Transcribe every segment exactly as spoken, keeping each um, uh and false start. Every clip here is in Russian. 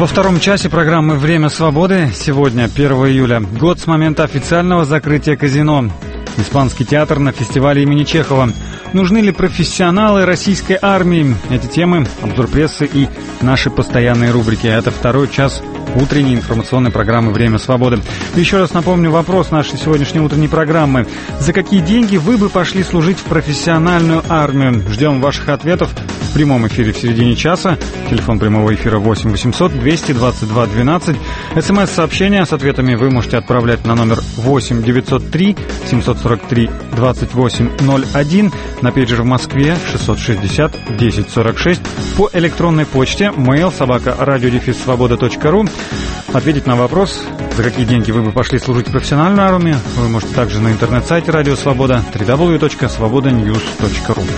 Во втором часе программы «Время свободы» сегодня, первого июля, год с момента официального закрытия казино. Испанский театр на фестивале имени Чехова. Нужны ли профессионалы российской армии? Эти темы, обзор прессы и наши постоянные рубрики. Это второй час утренней информационной программы «Время свободы». Еще раз напомню вопрос нашей сегодняшней утренней программы. За какие деньги вы бы пошли служить в профессиональную армию? Ждем ваших ответов в прямом эфире в середине часа. Телефон прямого эфира восемь восемьсот двести двадцать два двенадцать. СМС-сообщения с ответами вы можете отправлять на номер восемь девятьсот три семьсот сорок три двадцать восемь ноль один. На пейджер в Москве шестьсот шестьдесят десять сорок шесть. По электронной почте mail собака радиодефис свобода точка ру. Ответить на вопрос, за какие деньги вы бы пошли служить в профессиональную армию, вы можете также на интернет-сайте Радио Свобода дабл ю дабл ю дабл ю точка свобода ньюс точка ру.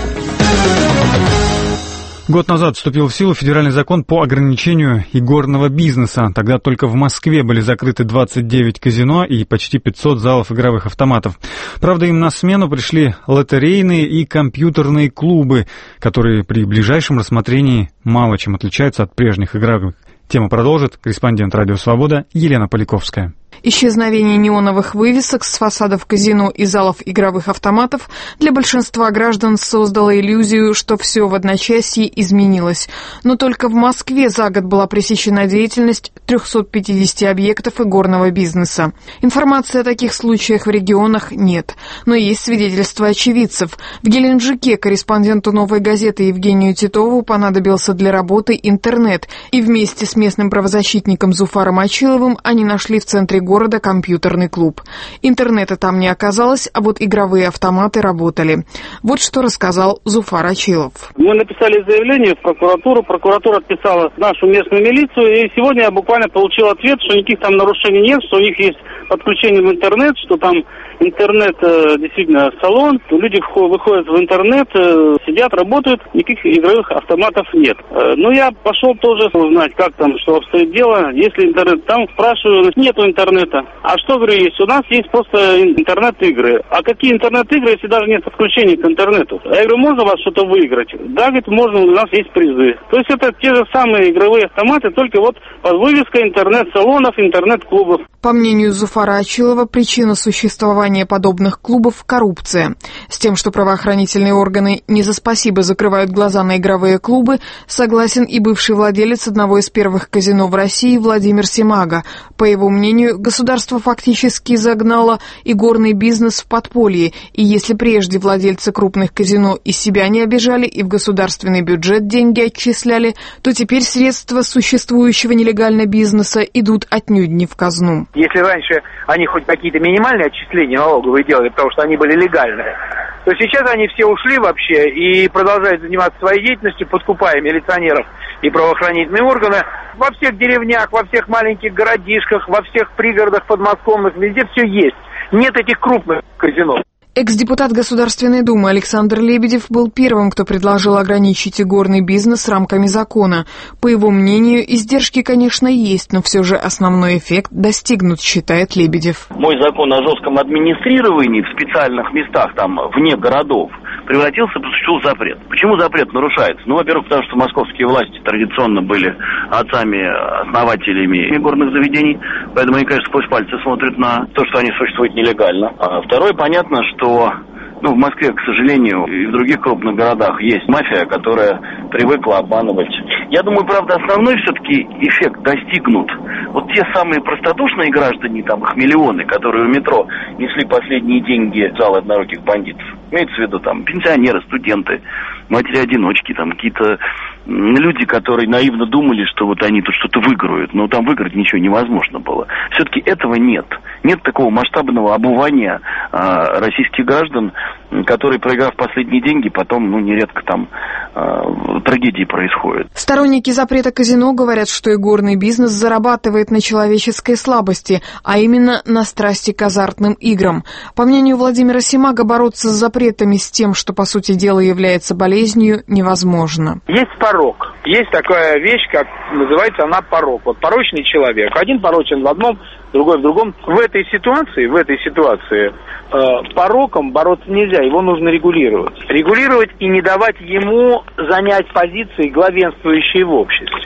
Год назад вступил в силу федеральный закон по ограничению игорного бизнеса. Тогда только в Москве были закрыты двадцать девять казино и почти пятьсот залов игровых автоматов. Правда, им на смену пришли лотерейные и компьютерные клубы, которые при ближайшем рассмотрении мало чем отличаются от прежних игровых. Тему продолжит корреспондент Радио Свобода Елена Поляковская. Исчезновение неоновых вывесок с фасадов казино и залов игровых автоматов для большинства граждан создало иллюзию, что все в одночасье изменилось. Но только в Москве за год была пресечена деятельность триста пятьдесят объектов игорного бизнеса. Информации о таких случаях в регионах нет, но есть свидетельства очевидцев. В Геленджике корреспонденту «Новой газеты» Евгению Титову понадобился для работы интернет, и вместе с местным правозащитником Зуфаром Очиловым они нашли в центре города компьютерный клуб. Интернета там не оказалось, а вот игровые автоматы работали. Вот что рассказал Зуфар Очилов. Мы написали заявление в прокуратуру, прокуратура отписала нашу местную милицию, и сегодня я буквально получил ответ, что никаких там нарушений нет, что у них есть подключение в интернет, что там интернет э, действительно салон, люди выходят в интернет, э, сидят, работают, никаких игровых автоматов нет. Э, ну, я пошел тоже узнать, как там, что обстоит дело, если интернет, там спрашиваю, нету интернета. А что, говорю, есть? У нас есть просто интернет-игры. А какие интернет-игры, если даже нет подключения к интернету? Я говорю, можно у вас что-то выиграть? Да, говорит, можно, у нас есть призы. То есть это те же самые игровые автоматы, только вот под вывеской интернет-салонов, интернет-клубов. По мнению Зуфара Очилова, причина существования подобных клубов – коррупция. С тем, что правоохранительные органы не за спасибо закрывают глаза на игровые клубы, согласен и бывший владелец одного из первых казино в России Владимир Семага. По его мнению, государство фактически загнало игорный бизнес в подполье, и если прежде владельцы крупных казино и себя не обижали и в государственный бюджет деньги отчисляли, то теперь средства существующего нелегального бизнеса идут отнюдь не в казну. Если раньше они хоть какие-то минимальные отчисления налоговые делали, потому что они были легальные, то сейчас они все ушли вообще и продолжают заниматься своей деятельностью, подкупая милиционеров и правоохранительные органы. Во всех деревнях, во всех маленьких городишках, во всех пригородах подмосковных, везде все есть. Нет этих крупных казино. Экс-депутат Государственной Думы Александр Лебедев был первым, кто предложил ограничить игорный бизнес рамками закона. По его мнению, издержки, конечно, есть, но все же основной эффект достигнут, считает Лебедев. Мой закон о жестком администрировании в специальных местах, там, вне городов, превратился в существующий запрет. Почему запрет нарушается? Ну, во-первых, потому что московские власти традиционно были отцами-основателями игорных заведений, поэтому они, конечно, сквозь пальцы смотрят на то, что они существуют нелегально. А второе, понятно, что ну, в Москве, к сожалению, и в других крупных городах есть мафия, которая привыкла обманывать. Я думаю, правда, основной все-таки эффект достигнут. Вот те самые простодушные граждане, там их миллионы, которые у метро несли последние деньги в зал одноруких бандитов. Имеется в виду там пенсионеры, студенты, матери-одиночки, там какие-то люди, которые наивно думали, что вот они тут что-то выиграют, но там выиграть ничего невозможно было. Все-таки этого нет. Нет такого масштабного обувания а, российских граждан, которые, проиграв последние деньги, потом, ну, нередко там а, трагедии происходят. Сторонники запрета казино говорят, что игорный бизнес зарабатывает на человеческой слабости, а именно на страсти к азартным играм. По мнению Владимира Семага, бороться с запретами с тем, что, по сути дела, является болезнью, невозможно. Есть порок. Есть такая вещь, как называется она порок. Вот порочный человек. Один порочен в одном, другой в другом. В этой ситуации, в этой ситуации э, пороком бороться нельзя, его нужно регулировать. Регулировать и не давать ему занять позиции, главенствующие в обществе.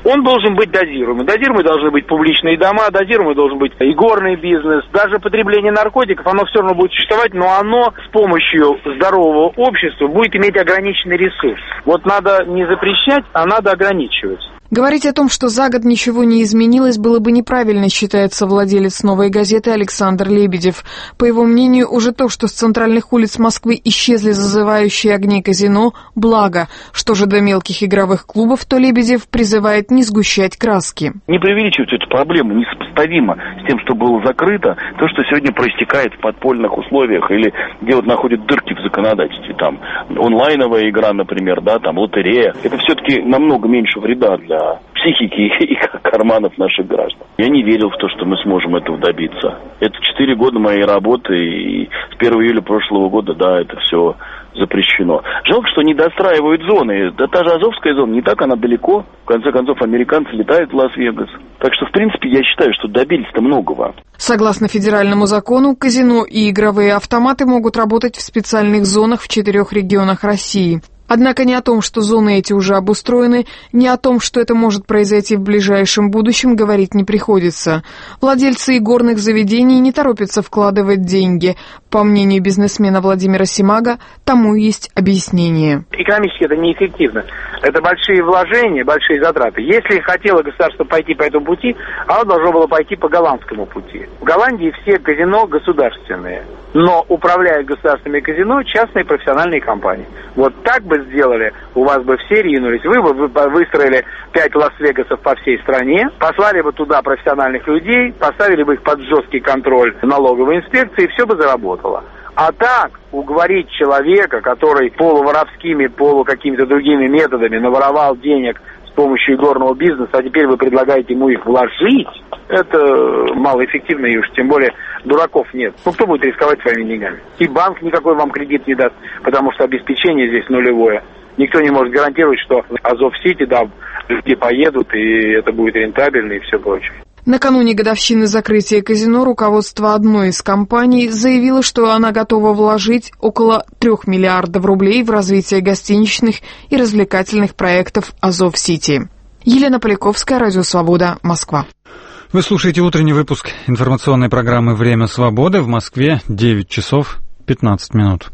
он должен быть дозируемый. Дозируемый должны быть публичные дома, дозируемый должен быть и горный бизнес. Даже потребление наркотиков, оно все равно будет существовать, но оно с помощью здорового общества будет иметь ограниченный ресурс. Вот надо не запрещать, а надо ограничивать. Говорить о том, что за год ничего не изменилось, было бы неправильно, считается владелец «Новой газеты» Александр Лебедев. По его мнению, уже то, что с центральных улиц Москвы исчезли зазывающие огни казино, благо. Что же до мелких игровых клубов, то Лебедев призывает не сгущать краски. Не преувеличивать эту проблему, несопоставимо с тем, что было закрыто, то, что сегодня проистекает в подпольных условиях или где вот находят дырки в законодательстве. Там онлайновая игра, например, да, там лотерея. Это все-таки намного меньше вреда для психики и карманов наших граждан. Я не верил в то, что мы сможем этого добиться. Это четыре года моей работы, и с первого июля прошлого года, да, это все запрещено. Жалко, что не достраивают зоны. Да та же Азовская зона, не так она далеко. В конце концов, американцы летают в Лас-Вегас. Так что, в принципе, я считаю, что добились-то многого. Согласно федеральному закону, казино и игровые автоматы могут работать в специальных зонах в четырех регионах России. Однако ни о том, что зоны эти уже обустроены, ни о том, что это может произойти в ближайшем будущем, говорить не приходится. Владельцы игорных заведений не торопятся вкладывать деньги. По мнению бизнесмена Владимира Симага, тому есть объяснение. Экономически это неэффективно. Это большие вложения, большие затраты. Если хотело государство пойти по этому пути, оно должно было пойти по голландскому пути. В Голландии все казино государственные, но управляют государственными казино частные профессиональные компании. Вот так бы сделали, у вас бы все ринулись. Вы бы выстроили пять Лас-Вегасов по всей стране, послали бы туда профессиональных людей, поставили бы их под жесткий контроль налоговой инспекции, и все бы заработало. А так, уговорить человека, который полуворовскими, полу какими-то другими методами наворовал денег с помощью игорного бизнеса, а теперь вы предлагаете ему их вложить, это малоэффективно, и уж тем более дураков нет. Ну, кто будет рисковать своими деньгами? И банк никакой вам кредит не даст, потому что обеспечение здесь нулевое. Никто не может гарантировать, что Азов-Сити, да, люди поедут, и это будет рентабельно, и все прочее. Накануне годовщины закрытия казино руководство одной из компаний заявило, что она готова вложить около трех миллиардов рублей в развитие гостиничных и развлекательных проектов Азов-Сити. Елена Поляковская, Радио Свобода, Москва. Вы слушаете утренний выпуск информационной программы «Время свободы». В Москве девять часов пятнадцать минут.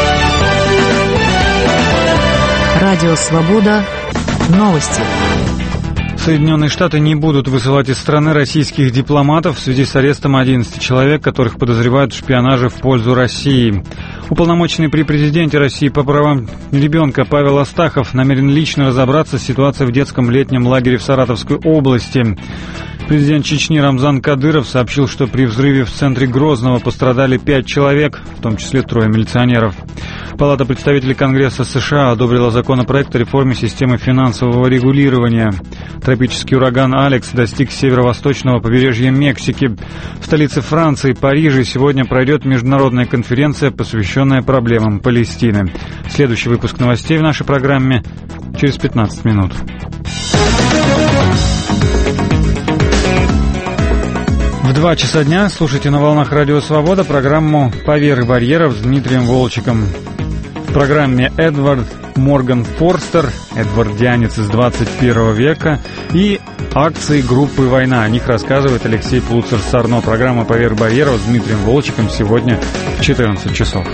Радио Свобода. Новости. Соединенные Штаты не будут высылать из страны российских дипломатов в связи с арестом одиннадцати человек, которых подозревают в шпионаже в пользу России. Уполномоченный при президенте России по правам ребенка Павел Астахов намерен лично разобраться с ситуацией в детском летнем лагере в Саратовской области. Президент Чечни Рамзан Кадыров сообщил, что при взрыве в центре Грозного пострадали пять человек, в том числе трое милиционеров. Палата представителей Конгресса США одобрила законопроект о реформе системы финансового регулирования. Тропический ураган «Алекс» достиг северо-восточного побережья Мексики. В столице Франции, Париже, сегодня пройдет международная конференция, посвященная проблемам Палестины. Следующий выпуск новостей в нашей программе через пятнадцать минут. В два часа дня слушайте на волнах Радио Свобода программу «Поверх барьеров» с Дмитрием Волчиком. В программе Эдвард Морган Форстер, эдвардианец из двадцать первого века, и акции группы «Война». О них рассказывает Алексей Плуцер-Сарно. Программа «Поверх барьеров» с Дмитрием Волчиком сегодня в четырнадцать часов.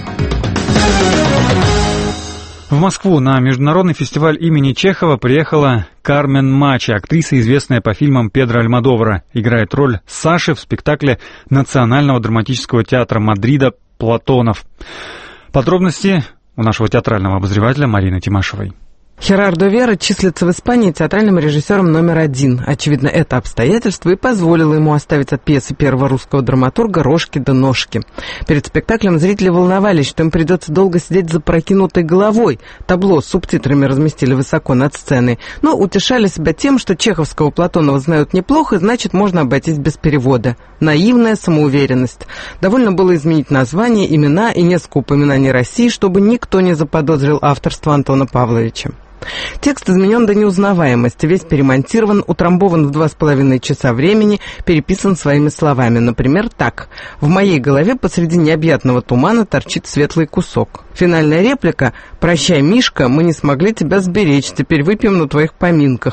В Москву на международный фестиваль имени Чехова приехала Кармен Мачи, актриса, известная по фильмам Педро Альмодовара. Играет роль Саши в спектакле Национального драматического театра Мадрида «Платонов». Подробности у нашего театрального обозревателя Марины Тимашевой. Херардо Вера числится в Испании театральным режиссером номер один. Очевидно, это обстоятельство и позволило ему оставить от пьесы первого русского драматурга «Рожки да ножки». Перед спектаклем зрители волновались, что им придется долго сидеть за прокинутой головой. Табло с субтитрами разместили высоко над сценой, но утешали себя тем, что чеховского Платонова знают неплохо, значит, можно обойтись без перевода. Наивная самоуверенность. Довольно было изменить название, имена и несколько упоминаний России, чтобы никто не заподозрил авторство Антона Павловича. Текст изменен до неузнаваемости, весь перемонтирован, утрамбован в два с половиной часа времени, переписан своими словами. Например, так. «В моей голове посреди необъятного тумана торчит светлый кусок». Финальная реплика: «Прощай, Мишка, мы не смогли тебя сберечь, теперь выпьем на твоих поминках».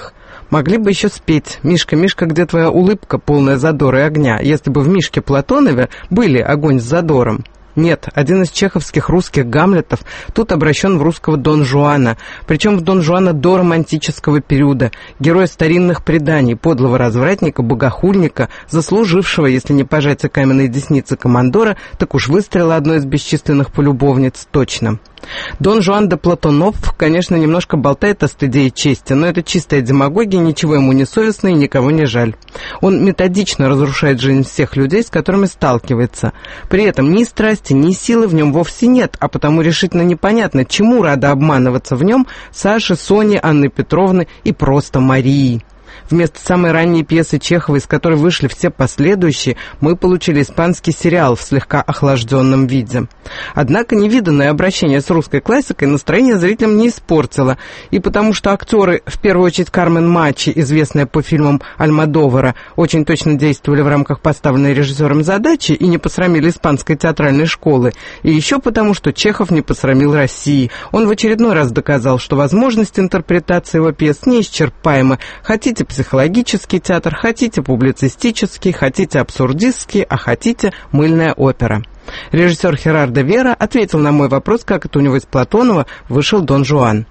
Могли бы еще спеть «Мишка, Мишка, где твоя улыбка, полная задора и огня», если бы в Мишке Платонове были огонь с задором. Нет, один из чеховских русских Гамлетов тут обращен в русского Дон Жуана, причем в Дон Жуана до романтического периода, героя старинных преданий, подлого развратника, богохульника, заслужившего, если не пожатие каменной десницы командора, так уж выстрела одной из бесчисленных полюбовниц точно. Дон Жуан де Платонов, конечно, немножко болтает о стыде и чести, но это чистая демагогия, ничего ему не совестно и никого не жаль. Он методично разрушает жизнь всех людей, с которыми сталкивается. При этом ни страсти, ни силы в нем вовсе нет, а потому решительно непонятно, чему рада обманываться в нем Саши, Сони, Анны Петровны и просто Марии. Вместо самой ранней пьесы Чехова, из которой вышли все последующие, мы получили испанский сериал в слегка охлажденном виде. Однако невиданное обращение с русской классикой настроение зрителям не испортило, и потому что актеры, в первую очередь Кармен Мачи, известная по фильмам Альмодовара, очень точно действовали в рамках поставленной режиссером задачи и не посрамили испанской театральной школы, и еще потому, что Чехов не посрамил России. Он в очередной раз доказал, что возможности интерпретации его пьес неисчерпаемы. Хотите психологический театр, хотите публицистический, хотите абсурдистский, а хотите мыльная опера. Режиссер Херардо Вера ответил на мой вопрос, как это у него из Платонова вышел Дон Жуан.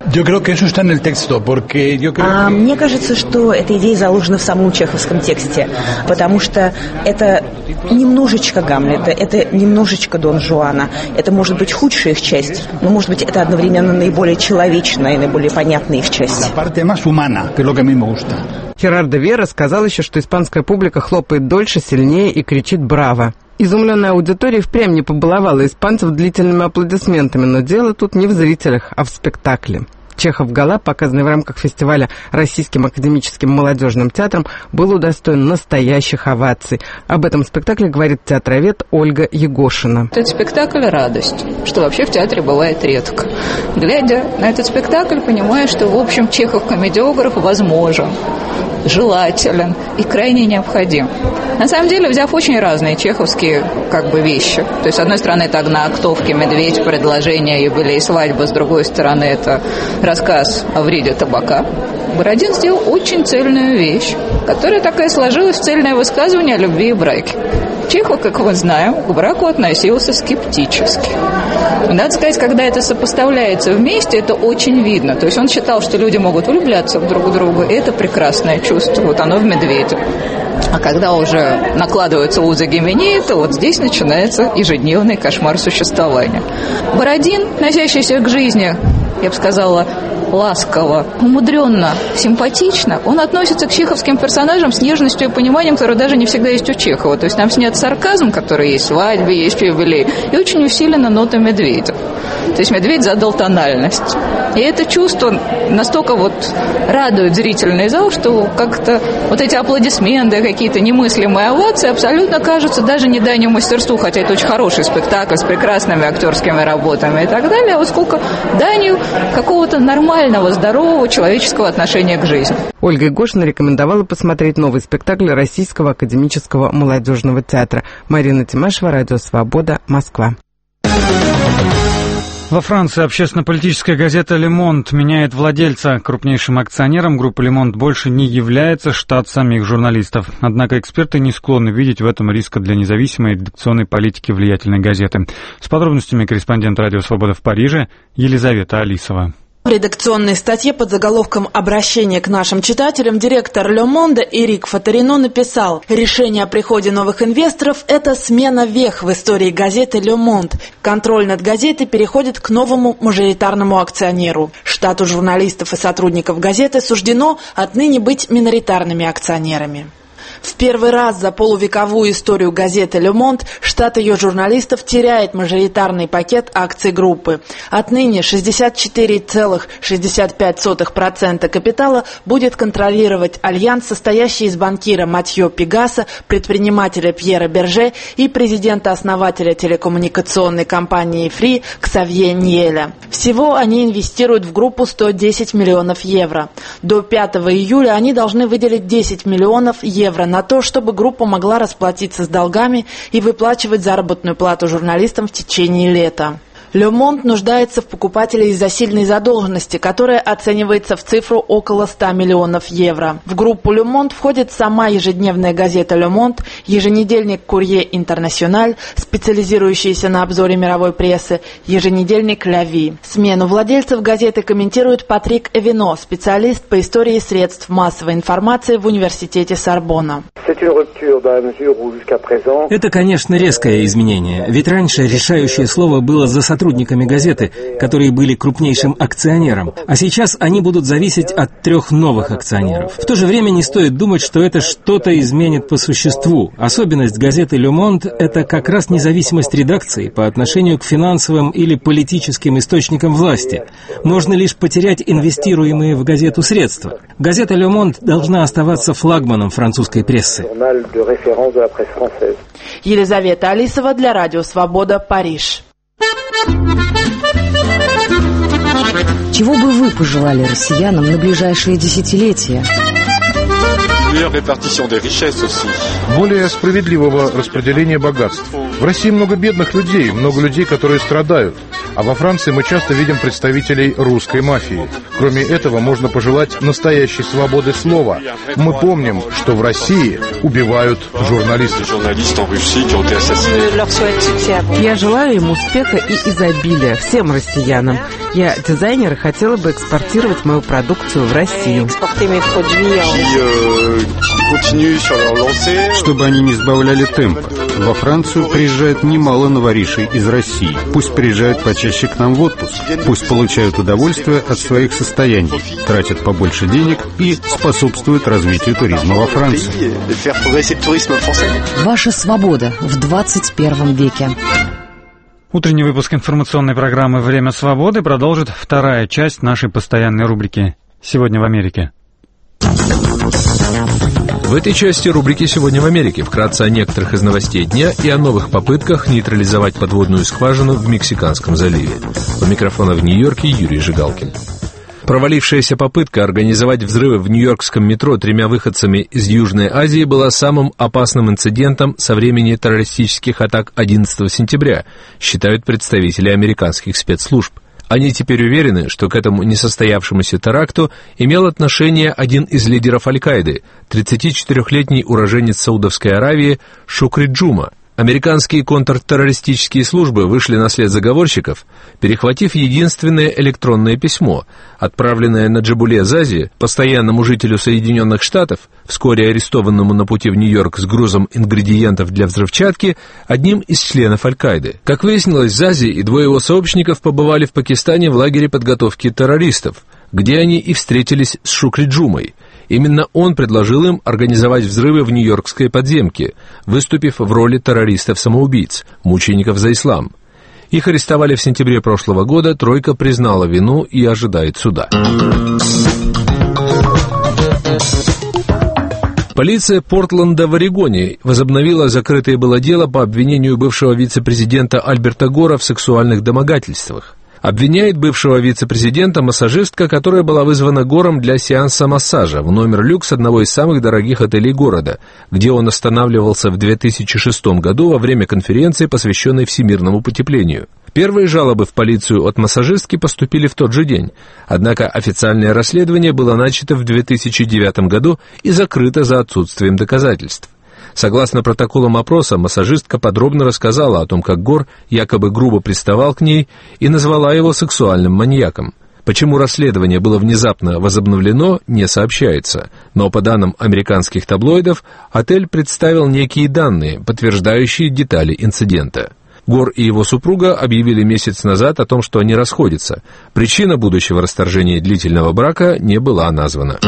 А мне кажется, что эта идея заложена в самом чеховском тексте, потому что это немножечко Гамлета, это немножечко Дон Жуана. Это может быть худшая их часть, но может быть это одновременно наиболее человечная и наиболее понятная их часть. Херардо Вера сказал еще, что испанская публика хлопает дольше, сильнее и кричит «Браво!». Изумленная аудитория впрямь не побаловала испанцев длительными аплодисментами, но дело тут не в зрителях, а в спектакле. Чехов «Гала», показанный в рамках фестиваля Российским академическим молодежным театром, был удостоен настоящих оваций. Об этом спектакле говорит театровед Ольга Егошина. Этот спектакль — радость, что вообще в театре бывает редко. Глядя на этот спектакль, понимаешь, что, в общем, Чехов-комедиограф возможен, желателен и крайне необходим. На самом деле, взяв очень разные чеховские как бы вещи. То есть, с одной стороны, это «Окна-октовки», «Медведь», «Предложение», «Юбилей», «Свадьба», с другой стороны, это рассказ о вреде табака. Бородин сделал очень цельную вещь, которая такая сложилась в цельное высказывание о любви и браке. Чехов, как мы знаем, к браку относился скептически. Надо сказать, когда это сопоставляется вместе, это очень видно. То есть он считал, что люди могут влюбляться друг в друга, и это прекрасное чувство. Вот оно в «Медведе». А когда уже накладываются узы Гименеи, то вот здесь начинается ежедневный кошмар существования. Бородин, относящийся к жизни, я бы сказала, ласково, умудренно, симпатично, он относится к чеховским персонажам с нежностью и пониманием, которое даже не всегда есть у Чехова. То есть нам снят сарказм, который есть в «Свадьбе», есть в «Юбилее», и очень усилена нота «Медведя». То есть «Медведь» задал тональность. И это чувство настолько вот радует зрительный зал, что как-то вот эти аплодисменты, какие-то немыслимые овации абсолютно кажутся даже не данью мастерству, хотя это очень хороший спектакль с прекрасными актерскими работами и так далее, а вот сколько данью какого-то нормального, здорового человеческого отношения к жизни. Ольга Егошина рекомендовала посмотреть новый спектакль Российского академического молодежного театра. Марина Тимашева, Радио Свобода, Москва. Во Франции общественно-политическая газета «Le Monde» меняет владельца. Крупнейшим акционером группы «Le Monde» больше не является штат самих журналистов. Однако эксперты не склонны видеть в этом риска для независимой редакционной политики влиятельной газеты. С подробностями корреспондент «Радио Свобода» в Париже Елизавета Алисова. В редакционной статье под заголовком «Обращение к нашим читателям» директор «Le Monde» Эрик Фатерино написал: «Решение о приходе новых инвесторов – это смена вех в истории газеты «Le Monde». Контроль над газетой переходит к новому мажоритарному акционеру. Штату журналистов и сотрудников газеты суждено отныне быть миноритарными акционерами». В первый раз за полувековую историю газеты «Le Monde» штат ее журналистов теряет мажоритарный пакет акций группы. Отныне шестьдесят четыре целых шестьдесят пять сотых процента капитала будет контролировать альянс, состоящий из банкира Матьё Пегаса, предпринимателя Пьера Берже и президента-основателя телекоммуникационной компании Free Ксавье Ньеля. Всего они инвестируют в группу сто десять миллионов евро. До пятого июля они должны выделить десять миллионов евро на то, чтобы группа могла расплатиться с долгами и выплачивать заработную плату журналистам в течение лета. «Le Monde» нуждается в покупателе из-за сильной задолженности, которая оценивается в цифру около ста миллионов евро. В группу «Le Monde» входит сама ежедневная газета «Le Monde», еженедельник «Courrier International», специализирующийся на обзоре мировой прессы, еженедельник «La Vie». Смену владельцев газеты комментирует Патрик Эвино, специалист по истории средств массовой информации в университете Сорбонна. Это, конечно, резкое изменение, ведь раньше решающее слово было за сотрудниками газеты, которые были крупнейшим акционером, а сейчас они будут зависеть от трех новых акционеров. В то же время не стоит думать, что это что-то изменит по существу. Особенность газеты «Le Monde» — это как раз независимость редакции по отношению к финансовым или политическим источникам власти. Можно лишь потерять инвестируемые в газету средства. Газета «Le Monde» должна оставаться флагманом французской прессы. Елизавета Алисова для Радио Свобода, Париж. Чего бы вы пожелали россиянам на ближайшие десятилетия? Более справедливого распределения богатств. В России много бедных людей, много людей, которые страдают. А во Франции мы часто видим представителей русской мафии. Кроме этого, можно пожелать настоящей свободы слова. Мы помним, что в России убивают журналистов. Я желаю им успеха и изобилия всем россиянам. Я дизайнер и хотела бы экспортировать мою продукцию в Россию. Чтобы они не сбавляли темпа. Во Францию приезжает немало новоришей из России. Пусть приезжают почаще к нам в отпуск. Пусть получают удовольствие от своих состояний, тратят побольше денег и способствуют развитию туризма во Франции. Ваша свобода в двадцать первом веке. Утренний выпуск информационной программы «Время свободы» продолжит вторая часть нашей постоянной рубрики «Сегодня в Америке». В этой части рубрики «Сегодня в Америке» вкратце о некоторых из новостей дня и о новых попытках нейтрализовать подводную скважину в Мексиканском заливе. У микрофона в Нью-Йорке Юрий Жигалкин. Провалившаяся попытка организовать взрывы в нью-йоркском метро тремя выходцами из Южной Азии была самым опасным инцидентом со времени террористических атак одиннадцатого сентября, считают представители американских спецслужб. Они теперь уверены, что к этому несостоявшемуся теракту имел отношение один из лидеров Аль-Каиды, тридцатичетырёхлетний уроженец Саудовской Аравии Шукри Джума. Американские контртеррористические службы вышли на след заговорщиков, перехватив единственное электронное письмо, отправленное Наджибуле Зази, постоянному жителю Соединенных Штатов, вскоре арестованному на пути в Нью-Йорк с грузом ингредиентов для взрывчатки, одним из членов Аль-Каиды. Как выяснилось, Зази и двое его сообщников побывали в Пакистане в лагере подготовки террористов, где они и встретились с Шукри Джумой. Именно он предложил им организовать взрывы в нью-йоркской подземке, выступив в роли террористов-самоубийц, мучеников за ислам. Их арестовали в сентябре прошлого года, тройка признала вину и ожидает суда. Полиция Портленда в Орегоне возобновила закрытое было дело по обвинению бывшего вице-президента Альберта Гора в сексуальных домогательствах. Обвиняет бывшего вице-президента массажистка, которая была вызвана Гором для сеанса массажа в номер люкс одного из самых дорогих отелей города, где он останавливался в две тысячи шестом году во время конференции, посвященной всемирному потеплению. Первые жалобы в полицию от массажистки поступили в тот же день, однако официальное расследование было начато в две тысячи девятом году и закрыто за отсутствием доказательств. Согласно протоколам опроса, массажистка подробно рассказала о том, как Гор якобы грубо приставал к ней и назвала его сексуальным маньяком. Почему расследование было внезапно возобновлено, не сообщается, но по данным американских таблоидов, отель представил некие данные, подтверждающие детали инцидента. Гор и его супруга объявили месяц назад о том, что они расходятся. Причина будущего расторжения длительного брака не была названа.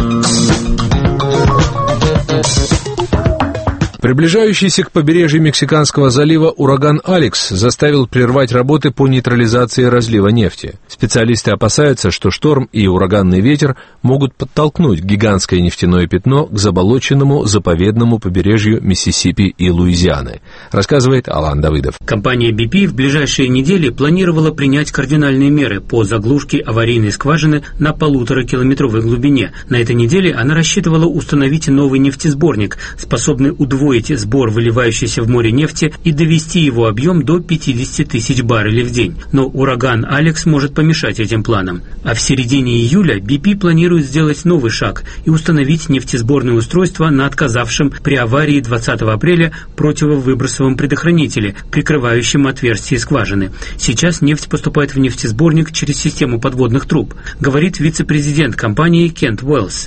Приближающийся к побережью Мексиканского залива ураган Алекс заставил прервать работы по нейтрализации разлива нефти. Специалисты опасаются, что шторм и ураганный ветер могут подтолкнуть гигантское нефтяное пятно к заболоченному заповедному побережью Миссисипи и Луизианы, рассказывает Алан Давыдов. Компания би пи в ближайшие недели планировала принять кардинальные меры по заглушке аварийной скважины на полуторакилометровой глубине. На этой неделе она рассчитывала установить новый нефтесборник, способный удвоить удвоить сбор выливающейся в море нефти и довести его объем до пятьдесят тысяч баррелей в день. Но ураган Алекс может помешать этим планам. А в середине июля би пи планирует сделать новый шаг и установить нефтесборное устройство на отказавшем при аварии двадцатого апреля противовыбросовом предохранителе, прикрывающем отверстие скважины. Сейчас нефть поступает в нефтесборник через систему подводных труб, говорит вице-президент компании Кент Уэллс.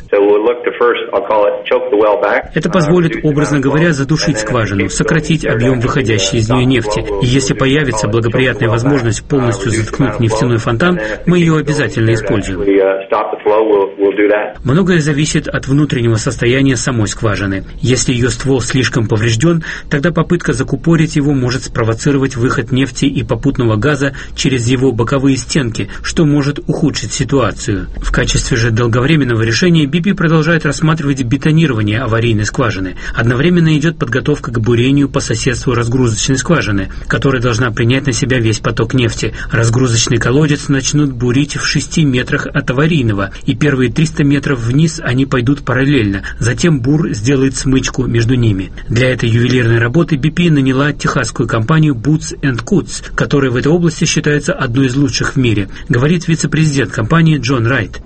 Это позволит, образно говоря, задушить скважину, сократить объем выходящей из нее нефти. И если появится благоприятная возможность полностью заткнуть нефтяной фонтан, мы ее обязательно используем. Многое зависит от внутреннего состояния самой скважины. Если ее ствол слишком поврежден, тогда попытка закупорить его может спровоцировать выход нефти и попутного газа через его боковые стенки, что может ухудшить ситуацию. В качестве же долговременного решения би пи продолжает рассматривать бетонирование аварийной скважины. Одновременно идет подготовка к бурению по соседству разгрузочной скважины, которая должна принять на себя весь поток нефти. Разгрузочный колодец начнут бурить в шести метрах от аварийного, и первые триста метров вниз они пойдут параллельно. Затем бур сделает смычку между ними. Для этой ювелирной работы би пи наняла техасскую компанию Boots энд Coots, которая в этой области считается одной из лучших в мире, говорит вице-президент компании Джон Райт.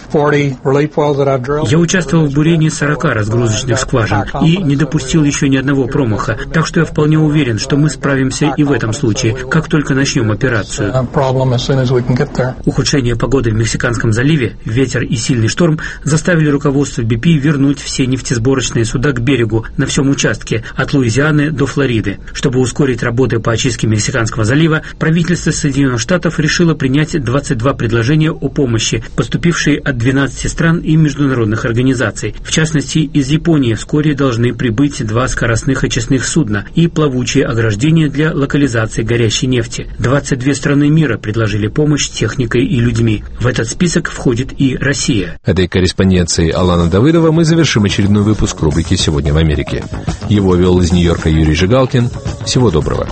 Я участвовал в бурении сорока разгрузочных скважин и не допустил еще ни одного промаха, так что я вполне уверен, что мы справимся и в этом случае, как только начнем операцию. Ухудшение погоды в Мексиканском заливе, ветер и сильный шторм заставили руководство би пи вернуть все нефтесборочные суда к берегу на всем участке от Луизианы до Флориды. Чтобы ускорить работы по очистке Мексиканского залива, правительство Соединенных Штатов решило принять двадцать два предложения о помощи, поступившие от двенадцати стран и международных организаций. В частности, из Японии вскоре должны прибыть два скоростных очистных судна и плавучие ограждения для локализации горящей нефти. двадцать две страны мира предложили помощь техникой и людьми. В этот список входит и Россия. Этой корреспонденцией Алана Давыдова мы завершим очередной выпуск рубрики «Сегодня в Америке». Его вел из Нью-Йорка Юрий Жигалкин. Всего доброго.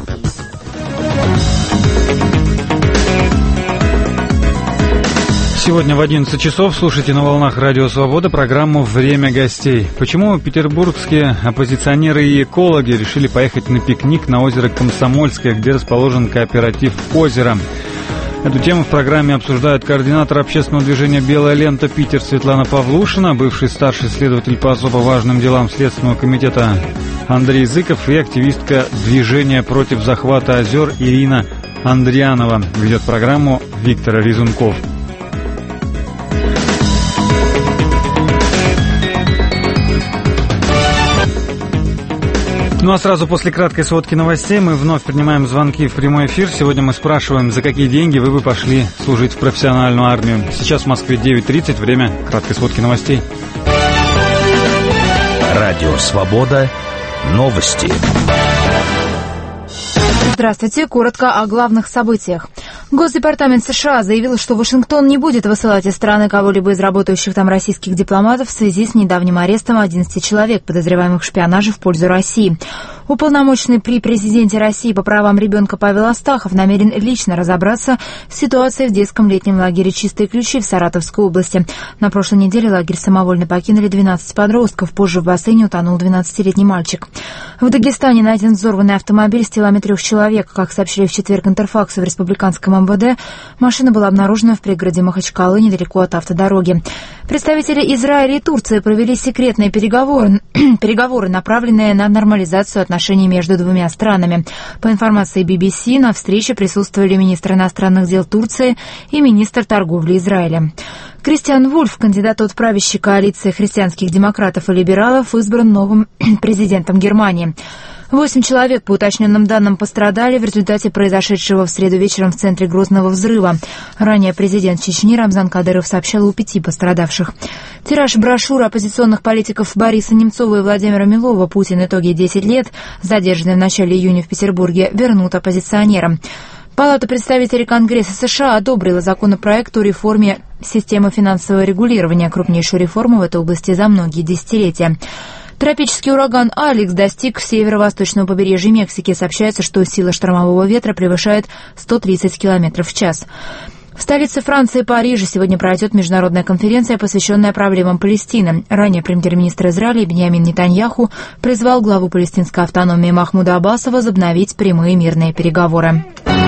Сегодня в одиннадцать часов слушайте на волнах Радио Свобода программу «Время гостей». Почему петербургские оппозиционеры и экологи решили поехать на пикник на озеро Комсомольское, где расположен кооператив «Озеро»? Эту тему в программе обсуждают координатор общественного движения «Белая лента» Питер Светлана Павлушина, бывший старший следователь по особо важным делам Следственного комитета Андрей Зыков и активистка движения против захвата озер Ирина Андрианова. Ведет программу Виктор Резунков. Ну а сразу после краткой сводки новостей мы вновь принимаем звонки в прямой эфир. Сегодня мы спрашиваем, за какие деньги вы бы пошли служить в профессиональную армию. Сейчас в Москве девять тридцать, время краткой сводки новостей. Радио «Свобода». Новости. Здравствуйте. Коротко о главных событиях. Госдепартамент США заявил, что Вашингтон не будет высылать из страны кого-либо из работающих там российских дипломатов в связи с недавним арестом одиннадцати человек, подозреваемых в шпионаже в пользу России. Уполномоченный при президенте России по правам ребенка Павел Астахов намерен лично разобраться с ситуацией в детском летнем лагере «Чистые ключи» в Саратовской области. На прошлой неделе лагерь самовольно покинули двенадцать подростков. Позже в бассейне утонул двенадцатилетний мальчик. В Дагестане найден взорванный автомобиль с телами трех человек. Как сообщили в четверг Интерфаксу в республиканском эм вэ дэ, машина была обнаружена в пригороде Махачкалы, недалеко от автодороги. Представители Израиля и Турции провели секретные переговоры, переговоры, направленные на нормализацию отношений между двумя странами. По информации би би си, на встрече присутствовали министр иностранных дел Турции и министр торговли Израиля. Кристиан Вульф, кандидат от правящей коалиции христианских демократов и либералов, избран новым президентом Германии. Восемь человек, по уточненным данным, пострадали в результате произошедшего в среду вечером в центре Грозного взрыва. Ранее президент Чечни Рамзан Кадыров сообщал о пяти пострадавших. Тираж брошюры оппозиционных политиков Бориса Немцова и Владимира Милова «Путин. Итоги десять лет», задержанные в начале июня в Петербурге, вернут оппозиционерам. Палата представителей Конгресса США одобрила законопроект о реформе системы финансового регулирования, крупнейшую реформу в этой области за многие десятилетия. Тропический ураган «Алекс» достиг северо-восточного побережья Мексики. Сообщается, что сила штормового ветра превышает сто тридцать километров в час. В столице Франции, Париже, сегодня пройдет международная конференция, посвященная проблемам Палестины. Ранее премьер-министр Израиля Биньямин Нетаньяху призвал главу палестинской автономии Махмуда Аббаса возобновить прямые мирные переговоры.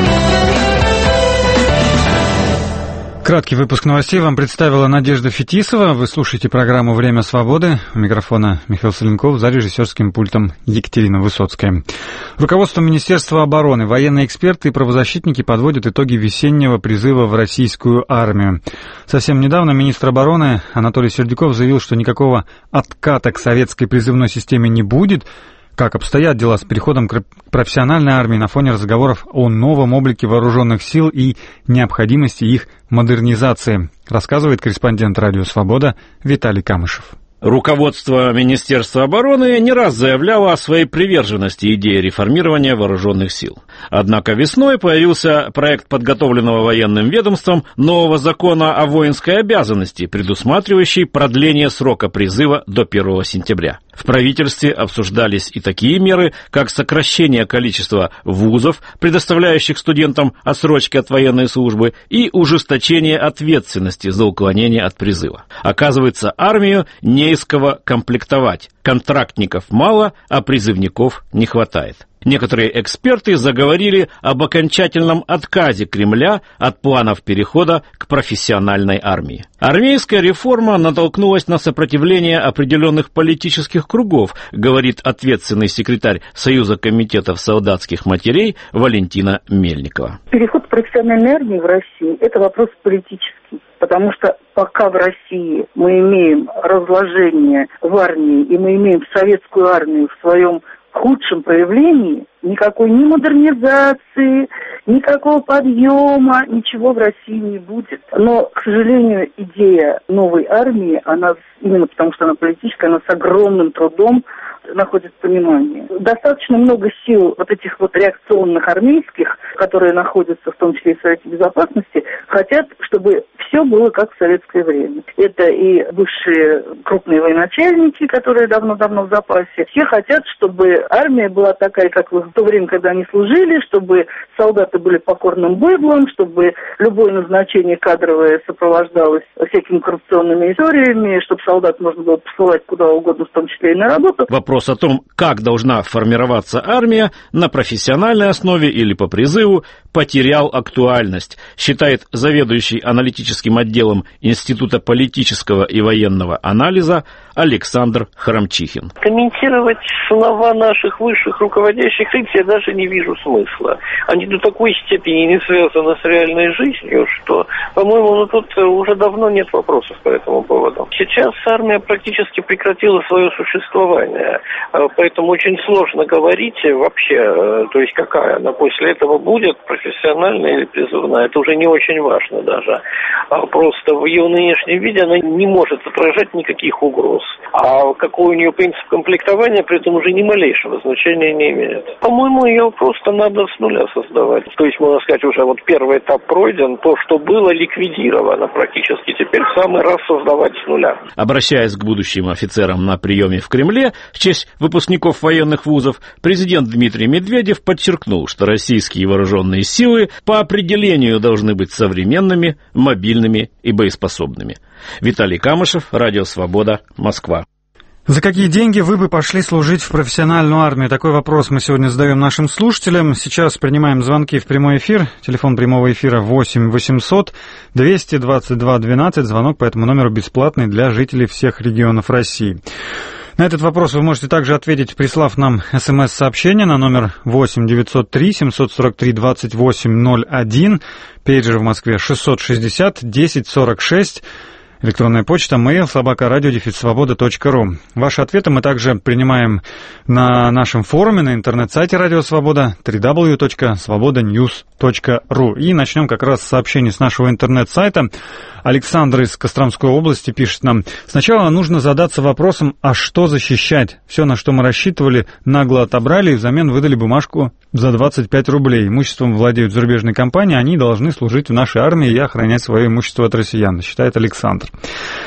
Краткий выпуск новостей вам представила Надежда Фетисова. Вы слушаете программу «Время свободы». У микрофона Михаил Соленков, за режиссерским пультом Екатерина Высоцкая. Руководство Министерства обороны, военные эксперты и правозащитники подводят итоги весеннего призыва в российскую армию. Совсем недавно министр обороны Анатолий Сердюков заявил, что никакого отката к советской призывной системе не будет. Как обстоят дела с переходом к профессиональной армии на фоне разговоров о новом облике вооруженных сил и необходимости их модернизации, рассказывает корреспондент «Радио Свобода» Виталий Камышев. Руководство Министерства обороны не раз заявляло о своей приверженности идее реформирования вооруженных сил. Однако весной появился проект подготовленного военным ведомством нового закона о воинской обязанности, предусматривающий продление срока призыва до первого сентября. В правительстве обсуждались и такие меры, как сокращение количества вузов, предоставляющих студентам отсрочки от военной службы, и ужесточение ответственности за уклонение от призыва. Оказывается, армию не из кого комплектовать. Контрактников мало, а призывников не хватает. Некоторые эксперты заговорили об окончательном отказе Кремля от планов перехода к профессиональной армии. Армейская реформа натолкнулась на сопротивление определенных политических кругов, говорит ответственный секретарь Союза комитетов солдатских матерей Валентина Мельникова. Переход к профессиональной армии в России – это вопрос политический. Потому что пока в России мы имеем разложение в армии, и мы имеем советскую армию в своем худшем проявлении, никакой ни модернизации, никакого подъема, ничего в России не будет. Но, к сожалению, идея новой армии, она именно потому, что она политическая, она с огромным трудом находит понимание. Достаточно много сил вот этих вот реакционных армейских, которые находятся в том числе и в Совете Безопасности, хотят, чтобы все было как в советское время. Это и бывшие крупные военачальники, которые давно-давно в запасе. Все хотят, чтобы армия была такая, как в то время, когда они служили, чтобы солдаты были покорным быдлом, чтобы любое назначение кадровое сопровождалось всякими коррупционными историями, чтобы солдат можно было посылать куда угодно, в том числе и на работу. Вопрос о том, как должна формироваться армия на профессиональной основе или по призыву, потерял актуальность, считает заведующий аналитическим отделом Института политического и военного анализа Александр Храмчихин. Комментировать слова наших высших руководящих лиц я даже не вижу смысла. Они до такой степени не связаны с реальной жизнью, что, по-моему, ну, тут уже давно нет вопросов по этому поводу. Сейчас армия практически прекратила свое существование, поэтому очень сложно говорить вообще, то есть какая она после этого будет, профессиональная или призывная, это уже не очень важно даже. Просто в ее нынешнем виде она не может отражать никаких угроз. А какой у нее принцип комплектования, при этом уже ни малейшего значения не имеет. По-моему, ее просто надо с нуля создавать. То есть, можно сказать, уже вот первый этап пройден, то, что было ликвидировано практически, теперь в самый раз создавать с нуля. Обращаясь к будущим офицерам на приеме в Кремле в честь выпускников военных вузов, президент Дмитрий Медведев подчеркнул, что российские вооруженные силы по определению должны быть современными, мобильными и боеспособными. Виталий Камышев, Радио Свобода, Москва. За какие деньги вы бы пошли служить в профессиональную армию? Такой вопрос мы сегодня задаем нашим слушателям. Сейчас принимаем звонки в прямой эфир. Телефон прямого эфира восемь восемьсот двести двадцать два двенадцать. Звонок по этому номеру бесплатный для жителей всех регионов России. На этот вопрос вы можете также ответить, прислав нам смс-сообщение на номер восемь девятьсот три семьсот сорок три двадцать восемь ноль один, пейджер в Москве шестьсот шестьдесят десять сорок шесть. Электронная почта mail собака радио дефис свобода точка ру. Ваши ответы мы также принимаем на нашем форуме на интернет-сайте Радио Свобода дабл ю дабл ю дабл ю точка свобода ньюс точка ру. И начнем как раз с сообщений с нашего интернет-сайта. Александр из Костромской области пишет нам: сначала нужно задаться вопросом, а что защищать? Все, на что мы рассчитывали, нагло отобрали и взамен выдали бумажку за двадцать пять рублей. Имуществом владеют зарубежные компании, они должны служить в нашей армии и охранять свое имущество от россиян, считает Александр.